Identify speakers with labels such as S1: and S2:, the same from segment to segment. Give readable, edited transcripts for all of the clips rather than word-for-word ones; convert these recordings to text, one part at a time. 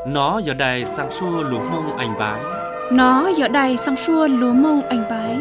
S1: Nó giờ đây sang xua lúa mông anh bái.
S2: Nó giờ đây sang xua lúa mông anh bái.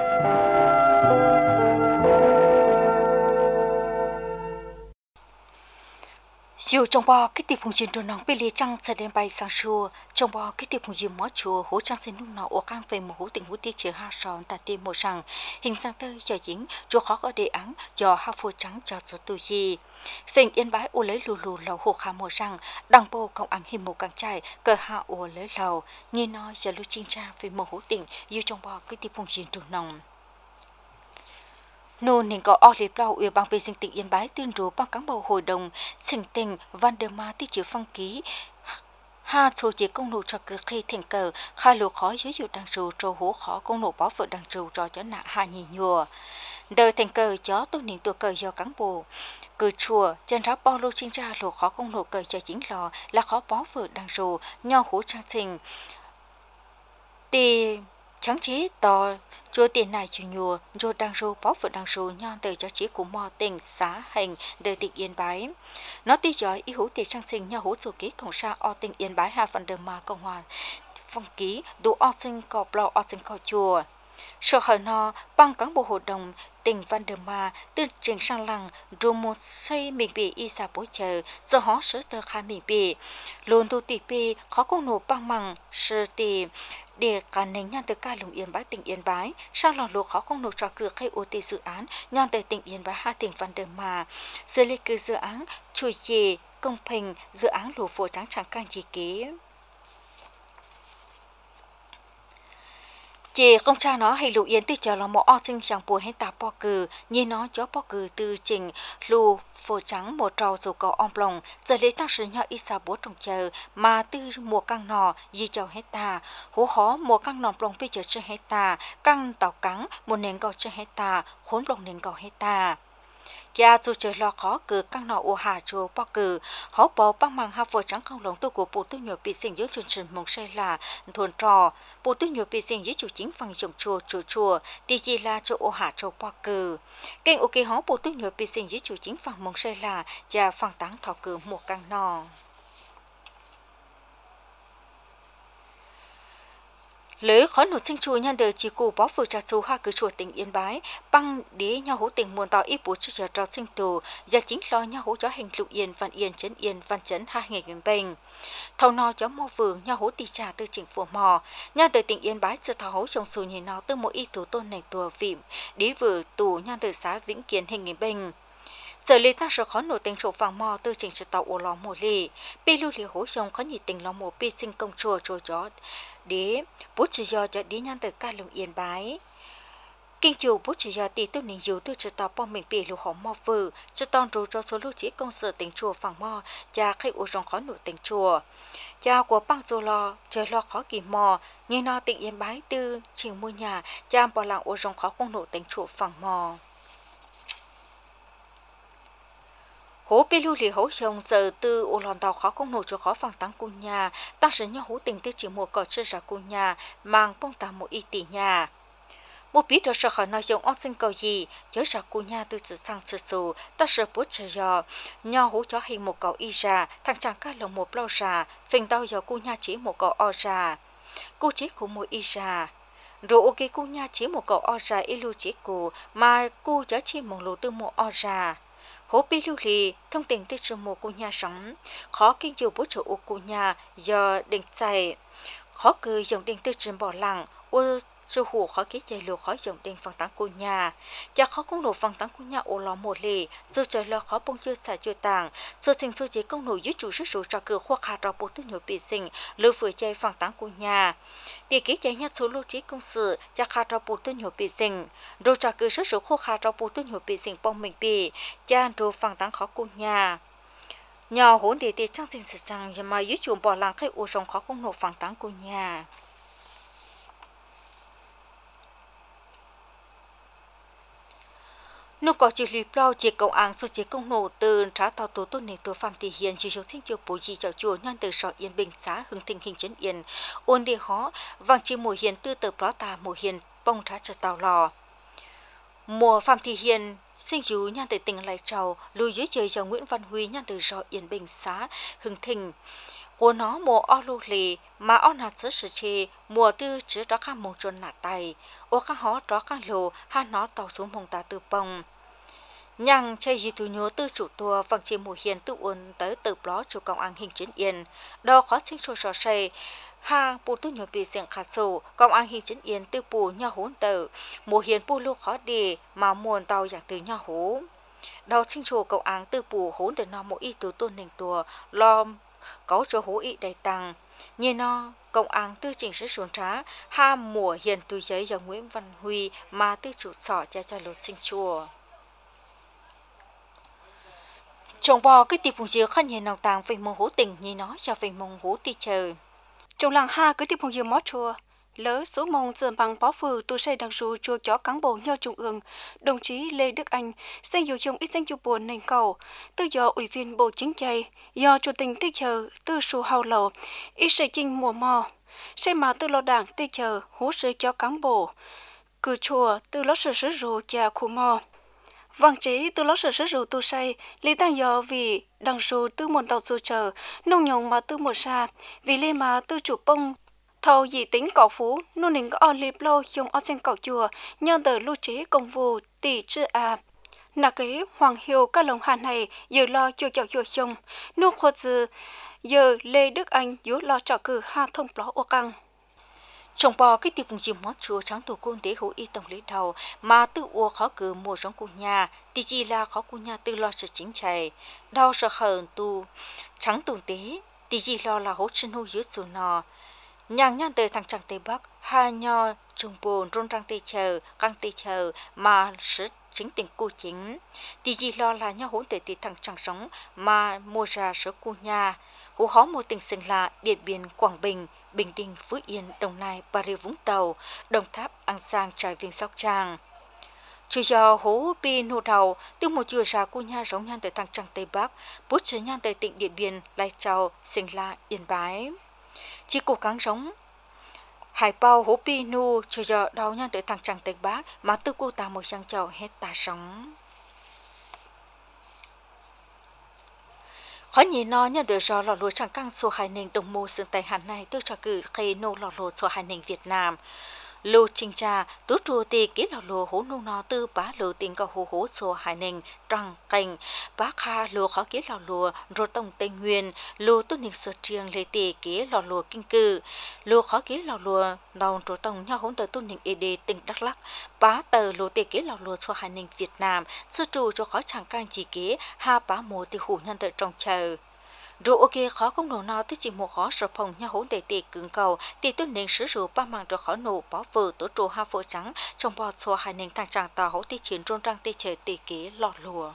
S3: Dù trong bò cái tiệp hùng chiến đồ nóng bị lê trăng sẽ đem bay sang xua trong bò cái tiệp hùng chiến mó chùa hỗ trăng xin lúc nào ở cang về một hỗ tình hỗ tiết chứa ha sòn tại tiệm một rằng hình sang tơi cho dính chùa khó có đề án cho ha phô trắng cho sự tu gì phình yên bái ô lấy lù lù lầu hồ khá một rằng đăng bồ công ăn hình một càng trai cờ hạ ô lấy lầu nghe nói giờ lưu chinh tra về một hỗ tình dù trong bò cái tiệp hùng chiến đồ nóng nô nên có ở liệp lao ủy ban vệ sinh tỉnh Yên Bái tuyên bố bằng cán bộ hội đồng sinh tỉnh Vanderma tiết chiếu phong ký ha số chế công nô cho cứ khi thành cờ khai lô khó dưới dụ đăng rù trâu hố khó công nô bảo vợ đăng rù cho nạ hà nhì nhùa đời thành cờ chó tôi nín tuổi cờ do cán bộ cờ chùa chân ráp bao lô chính ra lô khó công nô cờ cho chính lò là khó bảo vợ đăng rù nho hố trang trình tì chẳng chế to chúa tiền này chủ nhùa rồi đang rô bóp vợ đang rô nhon từ cho chỉ của mò tỉnh xã hành đời tỉnh Yên Bái nó tí giỏi ý hữu tiền trang sinh nhau hữu chủ ký cộng sa o tỉnh Yên Bái hà phần đường mà cộng hòa phong ký đủ o sinh cọ blo o sinh cọ chùa sở hở nó bằng cán bộ hội đồng tỉnh Văn Đường Mà từ trình sang lăng rồi một xây mình bị y sa bối chờ do họ sửa tờ khai mình bị luôn tu tì pi khó công nổ bằng măng sơ tì để cả nền nhân từ ca lùng Yên Bái tỉnh Yên Bái sang lòng lúa khó không nộp cho cửa khai ô tê dự án nhân từ tỉnh Yên Bái hai tỉnh Văn Đường Mà xử lý cứ dự án chui chì công bình dự án lúa phổ trắng trắng càng chỉ kế chị công cha nó hay lụ yên từ chờ là một o sinh chẳng bùa hay tạp bò cừ như nó chó bò cừ từ trình lù phổ trắng một trâu dù có om lòng giờ lấy tăng sự nhỏ ít sao bố trồng chờ mà từ mùa căng nò di chầu hết ta hú khó mùa căng nò lòng bây giờ chơi hết ta căng tàu cắn một nền gò chơi hết ta khốn lòng nền gò hết ta cha dù trời lo khó cử căng nọ ô hà chùa bò cử họ bỏ băng màng hai vợ trắng không lòng tu của bộ tu nhiều bị sinh dưới chương trình mong say là thôn trò bộ tu nhiều bị sinh dưới chủ chính phần dòng chùa thì chỉ là chỗ ô hà chùa bò cử kênh ok họ bộ tu nhiều bị sinh dưới chủ chính phần mong say là cha phần táng thọ cử một căng nọ lỡ khó nổi sinh chùa nhân đời chỉ cụ bó phụ trà số hai cứ chùa tỉnh Yên Bái băng đế nhau hữu tình muôn tàu ít bố cho trò sinh tù và chính lo nhau hữu cho hình lục yên văn chấn hai ngày nguyên bình thầu nò cho mò vườn nhau hữu tì trà từ chính phủ mò nhân đời tỉnh Yên Bái sự thảo hữu trồng xù nhìn nó từ mỗi ít thủ tôn này tùa vịm đế vừa tù nhân đời xã Vĩnh Kiến hình nguyên bình giờ lý tăng sự khó nổi tình chỗ vàng mò từ trình sự tàu ô lò mồ lì pi lưu lì hữu trồng có nhị tình lo mồ pi sinh công chùa chó đế bố chỉ do cho đi nhân từ ca lùng Yên Bái kinh chủ bố chỉ do tỷ tôi nín dù tôi chỉ tao bom mình bị lũ hỏng mò vừ chỉ toàn rồi cho số lưu chỉ công sở tỉnh chùa phẳng mò cha khách u rong khó nổi tỉnh chùa cha của băng dô lo trời lo khó kỳ mò như nó tỉnh Yên Bái tư trình mua nhà cha bỏ làng u rong khó không nổi tỉnh chùa phẳng mò hố bê lưu lì hố chồng giờ từ ô lòn tàu khó công nổi cho khó phẳng tăng cu nhà tăng sự nhau hố tình tư chỉ một cỏ chơi ra cu nhà mang bông tà một y tỷ nhà một biết được sợ khỏi nói giống óc sinh cầu gì nhớ ra cu nhà từ sự sang sự sù ta sợ bút chờ giờ nhau hố cho hình một cậu y ra thằng chàng cá lồng một lâu ra phình đau giờ cu nhà chỉ một cậu o ra cu chỉ của một y ra rồi ok cu nhà chỉ một cậu o ra y lưu chỉ của mà cu giá chỉ một lô tư một o ra hố bi lưu lì thông tin từ trường một cô nhà sống khó kinh nhiều bố chỗ cô nhà giờ định chạy khó cứ dòng định từ trường bỏ lặng ô sư hủ khó ký chạy lùa khó dòng định phẳng tán cô nhà và khó công nổ phẳng tán cô nhà ô lò một lì dù trời lo khó bông chưa xả chưa tàng dù sinh sư chế công nổ dưới chủ sức rủ cho cửa khoa khá rõ bố tư nhiều bị sinh lưu vừa chạy phẳng tán cô nhà địa ký chạy nhất số lưu trí công sự cho khá rõ bố tư nhiều bị sinh rồi cho cửa sức rủ khoa khá rõ bố tư nhiều bị sinh bông mình bị cha rồi phẳng tán khó cô nhà nhỏ hỗn địa tiết trang sinh sự trang mà dưới chuồng bỏ làng khách ô rồng khó công nổ phẳng tán cô nhà nô có chỉ lì plau chỉ công an số chỉ công nổ từ trả tàu tổ tôn này từ phạm thị hiền chỉ số sinh chiều bố gì chào chùa nhân từ sở yên bình xã hưng thịnh hình trấn yên ôn địa khó vàng chỉ mùa hiền tư từ plá tà mùa hiền bông trả trở tàu lò mùa phạm thị hiền sinh chú nhân từ tỉnh lại trầu lùi dưới trời chào Nguyễn Văn Huy nhân từ sở yên bình xã hưng thịnh của nó mùa o lu lì mà o nà giữ sự chi mùa tư chứ đó khang mông chuồn nà tay ô khang hó đó khang lù ha nó tàu xuống mông ta từ bông nhang chơi gì tụ nhớ tư chủ tua vang chi mùa hiền tự uốn tới từ đó chủ công an hình chiến yên đó khó sinh sôi sò say ha bù tu nhớ bị xiềng khát sầu công an hình chiến yên tư bù nhau hỗn tử mùa hiền bù lu khó đi mà muôn tàu dạng từ nhau hú đó sinh sôi công an tư bù hỗn từ nó mỗi ít từ tuôn nền tua lo có chỗ hú ý đầy tăng như nó công an tư chỉnh sử dụng trá ha mùa hiền tùy giấy do Nguyễn Văn Huy mà tư chủ sọ cho lột sinh chùa trồng bò cái tiệp phùng dừa khăn nhìn nòng tàng về mông hú tình như nó cho về mông hú ti chờ
S2: Trong làng ha cái tiệp phùng dừa mót chùa lỡ số mông dần bằng bó phừ tu xây đằng ru chùa chó cán bộ nhau trung ương đồng chí Lê Đức Anh xây dù chung ít danh chùa buồn nền cầu tư do ủy viên bộ chính trị do chủ tịch ti chờ tư su hào lầu ít xây chinh mùa mò xây mà tư lo đảng ti chờ hú sự chó cán bộ cử chùa tư lo sự rù cha khu mò vang chế từ lót sở rượu tu say lý tăng do vì đằng số tư muôn tàu số chờ nông nhồng mà tư một xa vì lê mà tư chủ bông thầu dị tính cỏ phú nô nính có on liệp lâu dùng on sen cỏ chùa nhân tờ lưu chế công vụ tỷ chữ a nà kế hoàng hiệu các lồng hàn này giờ lo chùa chào chùa sông nô khô dư giờ Lê Đức Anh yếu lo trò cử ha thông ló ô căng
S3: trồng bò cái tiệp phùng chim mót chùa trắng tổ quân tế hữu y tổng lý đầu mà tự ua khó cử mùa giống của nhà thì chỉ là khó của nhà tự lo sự chính chạy đau sợ hờn tu trắng tùng tế thì chỉ lo là hỗ chân hữu dưới dù nò nhàng nhang tới thằng trăng tây bắc hai nho trùng bồn rôn răng tây chờ căng tây chờ mà sự chính tình cô chính thì chỉ lo là nhau hỗn tệ thì thằng trăng sống mà mua ra số của nhà hữu khó một tình sinh là Điện Biên Quảng Bình Bình Định, Phú Yên, Đồng Nai, Bà Rịa Vũng Tàu, Đồng Tháp, An Giang, Trà Vinh, Sóc Trăng. Chủ do hố pi nô đầu từ một chùa ra của nhà giống nhan tới thằng trăng Tây Bắc, bút chế nhan tới tỉnh Điện Biên, Lai Châu, Sinh La, Yên Bái. Chỉ cố gắng giống hải bao hố pi nô chủ do đầu nhan tới thằng trăng Tây Bắc mà từ cô ta một sang chầu hết ta sống. khó nhìn nó nhận được do lò lúa chẳng căng số hai nền đồng mô xương tay hàn này tôi cho cử khi nô lò lúa số hai nền Việt Nam lô trình trà tú trù tì ký lò lúa hố nô nó tư bá lô tiền cầu hố hố số hai nền trăng cành bá kha lúa khó ký lò lúa rồi tổng tây nguyên lô tốt nick sơ triêng lê tì ký lò lúa kinh cư lúa khó ký lò lúa đầu rồi tổng nhau hỗn tờ tốt nick ed tỉnh Đắk Lắk bá tờ lô tì ký lò lúa số hai nền Việt Nam sơ trù cho khó chẳng căng chỉ ký ha bá mồ tì hủ nhân tờ trong chờ rồi ok khó công nổ nào tới chỉ một khó sở phòng nhà hỗn đề tì cứng cầu tì tuân nền sử dụng ba mảng rồi khó nổ bó vờ tổ trụ ha phở trắng trong bò xô hai nền tăng trạng tàu hỗ tì chiến rôn răng tì chờ tì kế lọt lùa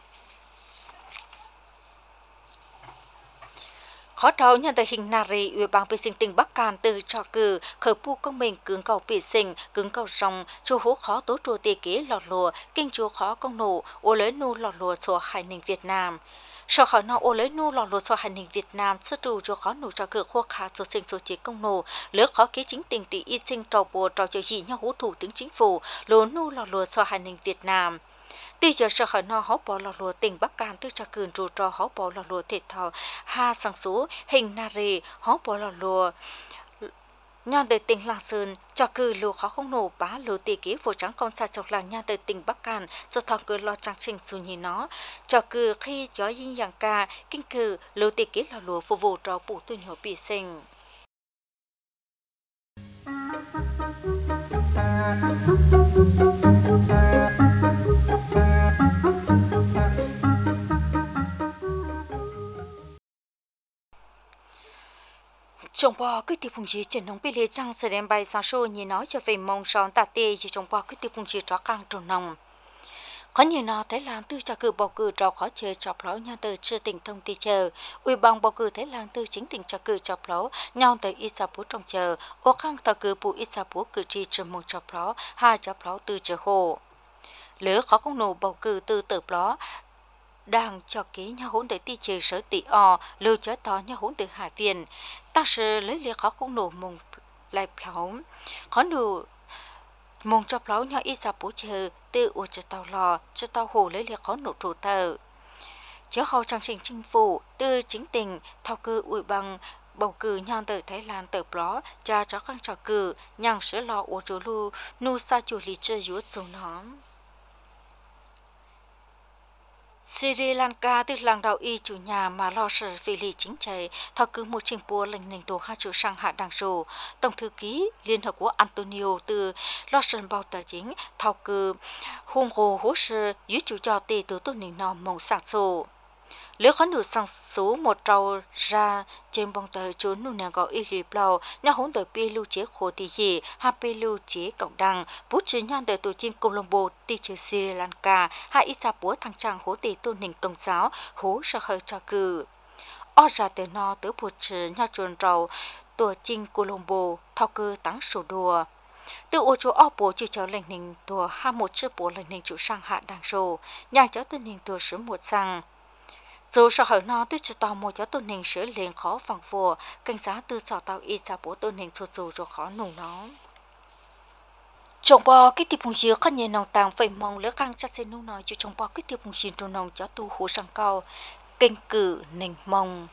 S3: khó đầu nhận tới hình nari ủy ban vệ sinh tỉnh Bắc Cạn từ trò cử khởi pu công mình cứng cầu vệ sinh cứng cầu rong chu hú khó tố trụ tì kế lọt lùa kinh chu khó công nổ ô lấy nu lọt lùa xô hai nền Việt Nam sau khỏi nó ô lấy nu lò lột cho hành hình Việt Nam sơ trù cho khó nụ cho cửa khô khá số sinh số chế công nổ lỡ khó ký chính tình tỷ y sinh trò bùa trò chơi gì nhau hú thủ tướng chính phủ lố nu lò lột cho hành hình Việt Nam tuy giờ sau khỏi nó hó bỏ lò lột tỉnh Bắc Cạn tư cho cường rù trò hó bỏ lò lột thể thao ha sang số hình nari hó bỏ lò lột nhan từ tỉnh Lạng Sơn cho cử lúa khó không nổ bá lúa tì ký vụ trắng con sa chọc làng nhan từ tỉnh Bắc Cạn do thọ cử lo trang trình su nhì nó cho cử khi gió dinh dạng ca kinh cử lúa tì ký là lúa phục vụ cho bổ tu nhỏ bị sinh trồng bò cái tiệp phùng chí trên nông bị lê trăng sẽ đem bay sang show như nói cho về mong son tạt tê chỉ trồng bò cái tiệp phùng chí cho càng trồng nông có nhiều nó thấy làm tư cho cử bầu cử trò khó chơi chọc lấu nhau từ chưa tỉnh thông ti chờ ủy ban bầu cử thấy làm tư chính tỉnh cho cử chọc lấu nhau từ ít sa bút trong chờ ô khang tờ cử bù ít sa bút cử tri trầm mong chọc lấu hai chọc lấu từ chờ hồ lỡ khó công nổ bầu cử từ tử ló đang cho ký nhau hỗn để ti chơi sở tỷ o lưu chớ to nhau hỗn từ Hải Viên ta sẽ lấy liệt khó cũng nổ mông lại pháo khó nổ mông cho pháo nhau ít sa bố chờ từ u cho tàu lò cho tàu hồ lấy liệt khó nổ trụ tờ chiếu hậu chương trình chính phủ từ chính tỉnh thao cử ủy ban bầu cử nhang từ Thái Lan từ đó cho khăn trò cử nhang sửa lò ô chú lu nu sa chủ lý chơi yếu dù nóm. Sri Lanka từ làng đào y chủ nhà mà lo sợ vì lý chính trị thao cử một trình bùa lệnh nền tổ hai chủ sang hạ đảng sổ tổng thư ký Liên Hợp Quốc Antonio từ lo sợ bảo tài chính thao cử hùng hồ hỗ trợ dưới chủ cho tì tổ tổ nền nòm mong sạc sổ. Nếu khó được sang số một trâu ra trên bông tờ trốn nụ nàng gọi y lịp lầu nhà hỗn tờ bê lưu chế khổ tì gì hạ bê lưu chế cộng đăng bút trí nhan tờ tổ chim Colombo tì chế Sri Lanka hạ ít xa bố thằng chàng hỗ tì tôn hình công giáo hỗ sợ hơi cho cử. Ở ra tờ nó tớ bút trí nhà trốn trâu tổ chim Colombo thao cư tăng sổ đùa. Từ ô chỗ ở bộ chưa cháu lệnh hình tổ hạ một chiếc bộ lệnh hình chủ sang hạ đăng sổ nhà cháu tôn hình tổ sứ một sang. Dù sở hữu nó từ chỉ tàu một cho tôn hình sửa liền khó phẳng vùa, cảnh giá từ sở tàu y xa bố tôn hình sụt dù rồi khó nụ nó. Trong bò cái tiệp hùng xíu khăn nhẹ nòng tàng phải mong lỡ khăn chắc sẽ nụ nói cho trong bò cái tiệp hùng xíu trù nòng cho tu hú sang cao, kênh cử nình mong.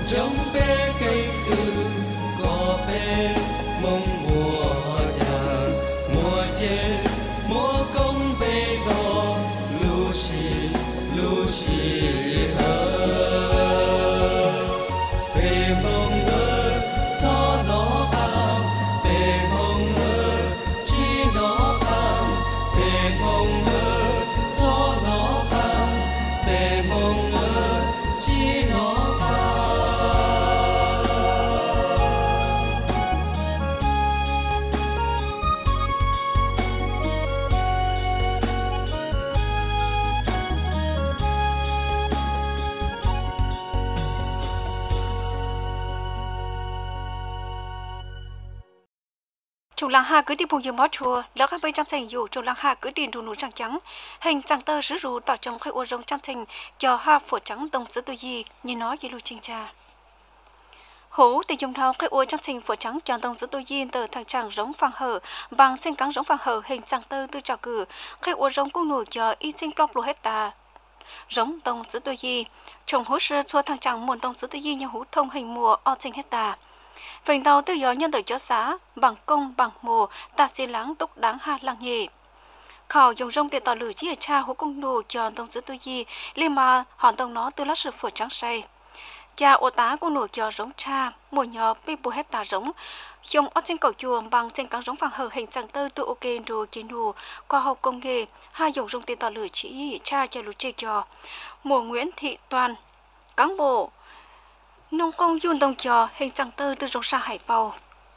S4: trong bé cây từ có bé mong mùa già mùa chê mùa công bé thọ lu xì hơ bé mong ơ gió nó am bé mong ơ chi nó am bé mong ơ gió nó am bé mong ơ chi nó
S2: Trung lăng hà cứ đi vùng mót chùa, lỡ các bên trang thành dù trung lăng hà cứ đi đủ nụ trắng trắng, hình trắng tơ sứ rù tỏ trong khai ô rồng trang thành, cho hà phổ trắng đồng sứ tôi gì như nói với lưu trình trà. Hố từ dùng thao khai ô trang thành phổ trắng cho đồng sứ tôi gì từ thằng trắng rống phẳng hở, bằng xanh cắn rống phẳng hở hình trắng tơ từ trào cử, khai ô rồng cũng nổi cho y sinh block lô hết ta. Rống đồng sứ tôi gì, trồng hố sơ cho thằng trắng muốn đồng sứ tôi gì như hú thông hình mùa o sinh hết ta. Phần đầu tự do nhân tử cho xã, bằng công bằng mùa, ta xì lắng túc đáng ha lăng nhị. Khảo dùng rong tiền tỏ lử chỉ ở cha hố công nụ cho tông giữ tôi gì, liên mà hòn tông nó từ lá sự phổ trắng say. Cha ô tá công nụ cho rống cha, mùa nhỏ bê bù hết tà rống. Dùng ớt trên cầu chuồng bằng trên cắn rống vàng hở hình chẳng tơ tự ok đồ kiến nụ, qua học công nghề, hai dùng rong tiền tỏ lử chỉ cha cho lũ chê cho. Mùa Nguyễn Thị Toàn, cán bộ, nông công yun đồng cho hình chẳng tơ từ rong xa hải bầu.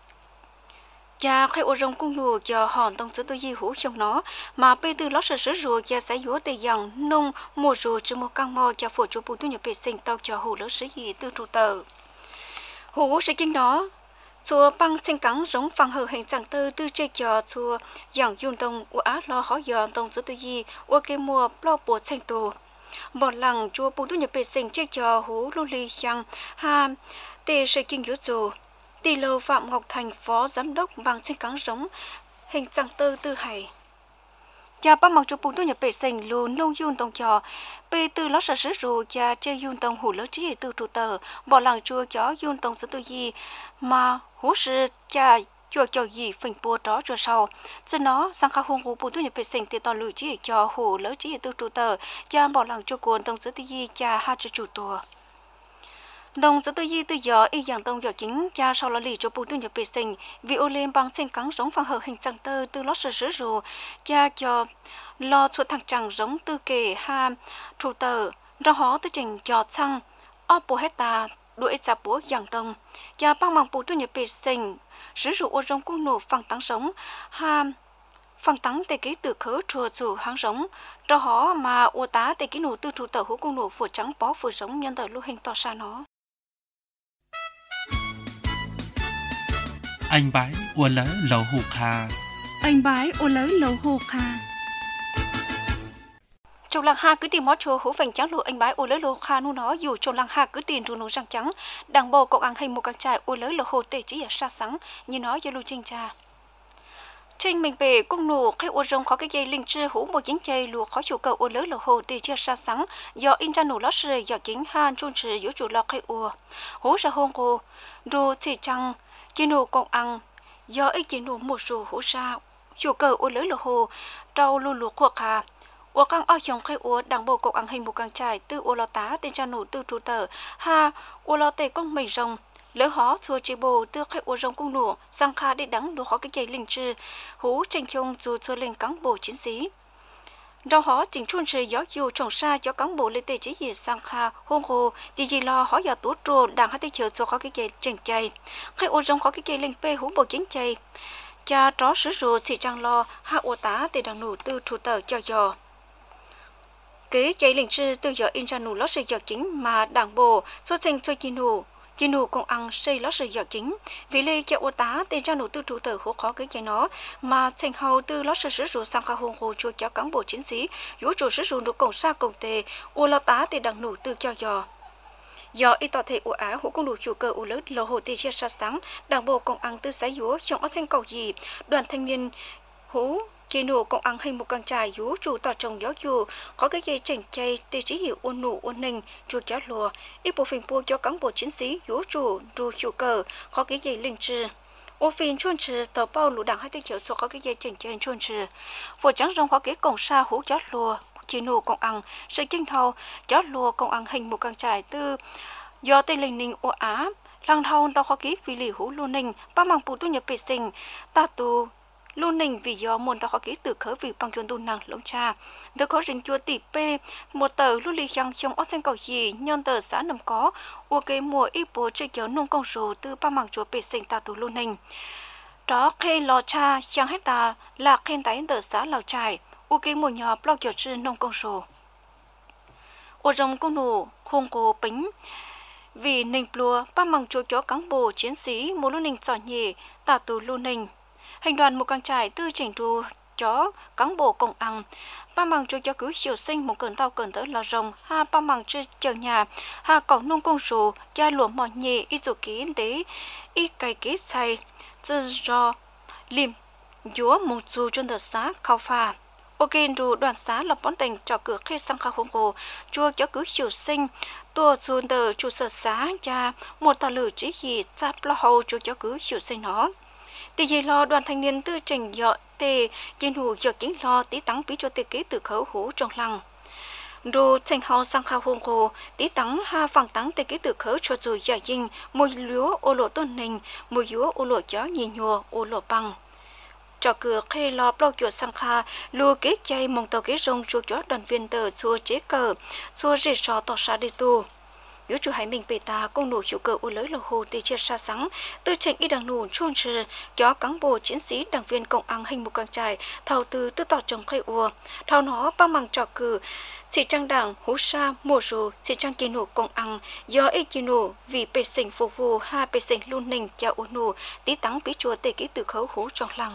S2: Cha khai ô rong cung lùa cho hòn tông sứ tôi di hữu trong nó, mà bê từ lót sứ rùa cho xã dúa tây dòng nông mùa rùa chứ một căng mò cho phổ chú bù tu nhập bê sinh tàu cho hữu lỡ sứ gì từ trụ tờ. Hữu sẽ kinh nó, chùa băng trên cắn rống phẳng hở hình chẳng tơ từ chê cho chùa dòng yun đồng ua á lo khó dọn tông sứ tôi di ua kê mùa lo bùa tranh tù. Bỏ lặng chùa bù tu nhập bê sinh chê cho hữu lưu ly chăng ha tê sẽ kinh yếu dù. Tỷ lầu Phạm Ngọc Thành phó giám đốc bằng trên cắn rống hình chẳng tơ tư hải. Cha ba mặc cho bù tu nhập bể sinh lù nông yun tông cho bê từ lót sở sứ rù cha chê yun tông hủ lỡ trí từ trụ tờ bỏ làng chua chó yun tông sứ tư gì mà hú sư cha cho gì phình bùa đó cho sau. Cho nó sang khá hôn hú bù tu nhập bể sinh thì tỏ lử trí cho hủ lỡ trí từ trụ tờ cha bỏ làng chua cuốn tông sứ tư gì cha ha cho chủ tùa. Đồng giữa tư di tư gió y dạng tông gió chính cha sau là lì cho bù tu nhập bể sinh vì ô lên bằng trên cắn rống phẳng hở hình chẳng tơ từ lót sơ sứ rù cha cho lo chuột thằng chẳng rống tư kề ha trụ tờ ra hó tư trình cho chăng o bù hết ta đuổi chạp búa dạng tông cha bằng bằng bù tu nhập bể sinh sứ rù ô rống cung nổ phẳng tăng sống ha phẳng tăng tê ký từ khớ chùa chủ hàng rống ra hó mà ô tá tê ký nổ từ trụ tờ hú cung nổ phổ trắng bó phổ rống nhân tờ lưu hình to xa nó.
S1: Anh bái ua lỡ lầu hù kha.
S5: Anh bái ua lỡ lầu hù kha.
S2: Trong làng hà cứ tìm mót chùa hú phành trắng lụa anh bái ua lỡ lầu kha nu nó dù trong làng hà cứ tìm rù nụ răng trắng đảng bộ cộng ăn hình một càng trại ua lỡ lầu hồ tê chỉ ở xa sáng như nó do lưu trinh cha. Trên mình bể cung nụ khai ua rồng khó cái dây linh trư hú một chính chơi lụa khó chủ cầu ua lỡ lầu hồ tê chỉ ở xa sáng do in ra nụ lót sợi do chính han chôn trừ yếu chủ lọ khai ua hú ra hôn cô ru chỉ trăng chỉ nụ cộng ăn do ít chỉ nụ một số hỗ ra chủ cờ ô lưới lô hồ trâu lu lúa của cả ô căng ao chồng khai ô đảng bộ cộng ăn hình một càng trải từ ô lò tá tên cha nụ từ trụ tờ ha ô lò tê công mình rồng lỡ hó chùa chỉ bồ từ khai ô rồng cung nụ sang kha để đắng lúa khó cái dây linh trừ hú tranh chung dù chùa lên cán bộ chiến sĩ rau hó chỉnh chuôn trừ gió dù trồng xa cho cán bộ lên tê chỉ gì sang kha hôn hồ thì gì lo hó giờ tú trồ đảng hai tê chờ cho khó cái dây chỉnh chay khai ô rồng khó cái dây linh pê hú bộ chính chay cha chó sứ rùa chỉ trang lo hạ ô tá tê đằng nụ từ trụ tờ cho giò kế dây linh trừ từ gió in ra nụ lót sợi giò chính mà đảng bộ số tranh cho chi nụ công ăn xây lót sợi giò chính vì lê cho ô tá tên ra nụ từ trụ tờ hố khó cái dây nó mà tranh hầu từ lót sợi sứ rùa sang kha hôn hồ chua cho cán bộ chiến sĩ vũ trụ sứ rùa nụ công sa công tê ô lót tá tê đằng nụ từ cho giò do ít tỏ thể ủa á hữu công đủ chủ cơ ủa lớn lô hồ tê chia sát sáng đảng bộ công ăn từ xã dúa trong ớt tranh cầu gì đoàn thanh niên hữu Chỉ nụ công ăn hình một con trai dú chủ tỏ trồng gió dù, có cái dây chỉnh chay tê chỉ hiệu ôn nụ ôn ninh, chua gió lùa, ít bộ phim bùa cho cán bộ chiến sĩ dú chủ ru hiệu cờ, có cái dây linh trừ. Ô phim chuôn trừ tàu bao lũ đảng hai tiêu hiệu số có cái dây chỉnh chay chuôn trừ. Vừa trắng rong có cái cổng xa hú gió lùa, chỉ nụ công ăn, sự kinh thầu, gió lùa công ăn hình một con trai tư, do tây linh ninh ô á, lăng thâu tao có ký vì lì hú lưu ninh, ba mang bù tu nhập bề sinh, ta tu lưu ninh vì do môn tao có ký từ khởi vì bằng chuyên tu năng lông cha, được có rình chua tỷ p một tờ lưu lì khang trong ớt xanh cầu gì nhon tờ xã nằm có, ô kê mùa ít bố chơi kéo nông công số từ ba mang chùa bề sinh ta tu lưu ninh. Đó khe lò cha chẳng hết ta là khen tái tờ xã lào trải, ô kê mùa nhỏ bao kiểu chư nông công số. Ô rồng công nụ hùng cố bính vì ninh plua ba mằng chúa chó cán bộ chiến sĩ một lưu ninh giỏi nhẹ tà tù lưu ninh hành đoàn một càng trải tư chỉnh đua chó cán bộ công ăn ba mằng chúa chó cứ chiều sinh một cơn tao cơn tới là rồng ha ba mằng chơi chờ nhà ha cổng nông công số gia lúa mỏ nhẹ ít chủ ký tế ít cày ký xay tự do lim chúa một dù trên đợt xá khao pha ok rồi đoàn xá lập bón tình cho cửa khi sang khao hồng hồ chúa chó cứ chiều sinh tua xuân tờ chủ sở xá cha một tà lử chỉ gì sắp lo hậu chúa chó cứ chiều sinh nó tỷ gì lo đoàn thanh niên tư trình dọ tề trên hù dọ chính lo tí tắng bí cho tề kế từ khẩu hú trong lăng rồi trình hậu sang khao hồng hồ tí tắng ha phẳng tắng tề kế từ khẩu cho rồi giả dinh mùi lúa ô lộ tôn nình mùi lúa ô lộ chó nhì nhùa ô lộ bằng cho cửa khi lo bao chuột sang kha lùa kế chay mong tàu kế rong chuột chó đoàn viên tờ xua chế cờ xua rễ sò tỏ xa đi tu yếu chủ hải mình bề ta công nổ chủ cờ ô lới lầu hồ tê chia xa sáng tư trình y đằng nổ chôn trừ chó cán bộ chiến sĩ đảng viên công ăn hình một càng trải thầu từ tư tỏ trồng khay ua thầu nó bao mằng trò cử chỉ trang đảng hú sa mùa rù chỉ trang kỳ nổ công ăn do ê kỳ nổ vì bề sinh phục vụ ha bề sinh luôn nình chào ô nổ tí tắng bí chùa tê ký từ khấu hú trong lăng.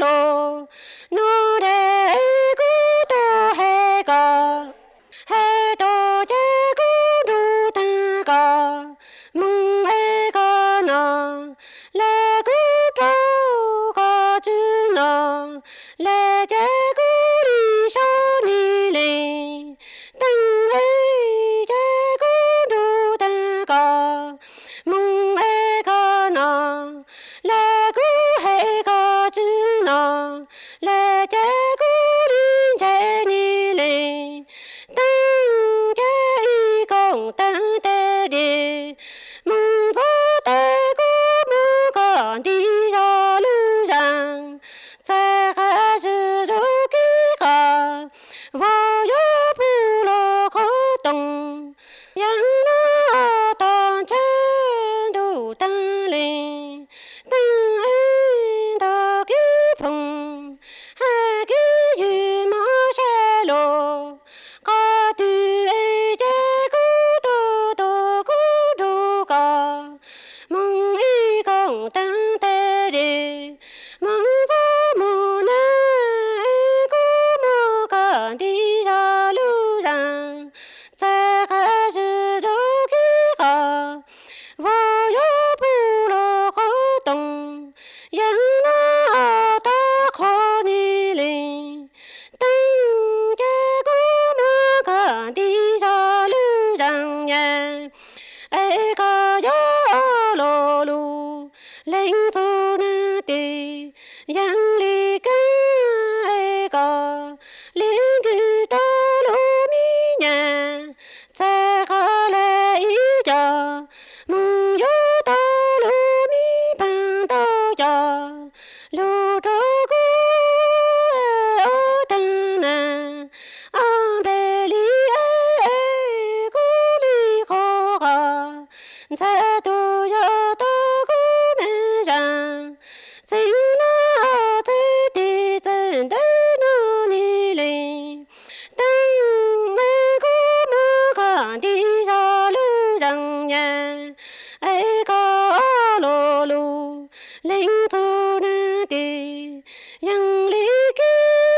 S6: lô nó để cú tô hay cả hay tô chế cú du ta cả mong ai cả nó lệ cú trâu cả chữ nó lệ chế cú đi sau đi lên tăng ai chế cú du ta cả mong ai cả nó lệ cú hay cả chữ nó lệ chế cú đi chế đi lên tăng chế y công tăng tế đi mong gió tế cú mong còn đi ra lưu rằng sẽ khai sự rô ký cả vào gió phù lô khó tổng yang nó toàn trên đủ tăng lên tăng anh ta ký phùng hai ký dư mó xe lô có từ ấy chế cú tô tô cú đu cả mong y công tăng tế đi mong gió mùa này cú mò cả đi ra lưu rằng sẽ khai sự rô ký cả vào gió phù lô khó tổng yang nó ta khó đi lên tăng chế cú mò cả đi ra lưu rằng nhà ai cả gió lô lù lên thu na tì yang li ca ai cả liên cư ta lô mi nhà sẽ cả lệ ý cho mong gió ta lô mi bằng ta cho lô trô cú ở tăng na ang bê li ai cú li khó cả sẽ tu cho ta cú nè rằng chính nó thế thì chân đấy nó đi lên tăng ai cú mơ cả đi ra lưu rằng nhà ai có lô lù lên thu na tì yang lý ký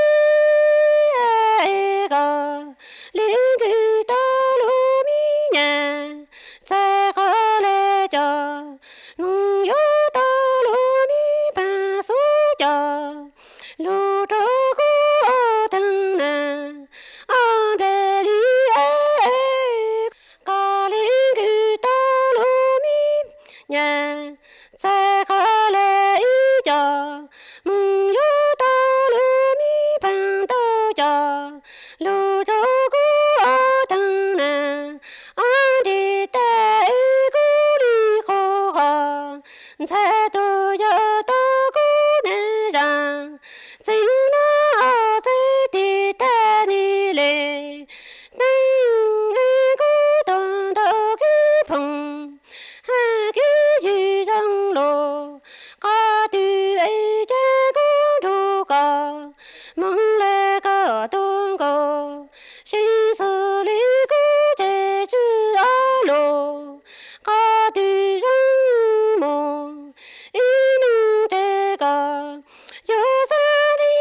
S6: ai có lý ký ta lô mi nhà sẽ có lệ cho nung gió ta lô mi ba số cho lô trô cú ở tăng na ang bê li ai có lý ký ta lô mi nhà sẽ có lệ ý cho mong gió ta lô mi bằng ta cho lô trô cú ở tăng na ang đi tế cú đi khó khăn sẽ tu cho ta cú nè rằng chính nó thế thì ta đi lên tăng ai cú toàn ta ký phùng hai ký dư răng lô có từ ấy chế cú đu cả mong lệ cả tôn cổ xin xử lý cú chế chữ á lô có từ răng mồ ý nung chế cả dơ xa đi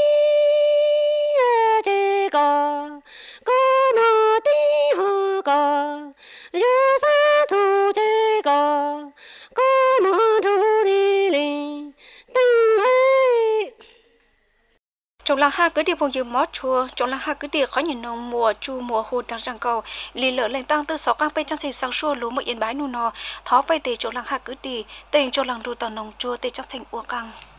S6: chế cả có mò tí hò cả dơ xa thu chế cả có mò ru đi lên tăng ấy
S2: trong làng ha cứ đi vùng dừa mót chua trong làng ha cứ đi khó nhìn nông mùa chu mùa hồ đang răng cầu lì lỡ lên tăng từ 6 cang pe trang thành sang xua lúa một yên bái nu nò thó vay tề trong làng ha cứ đi tình trong làng đu tàu nông chua tề trang thành ua cang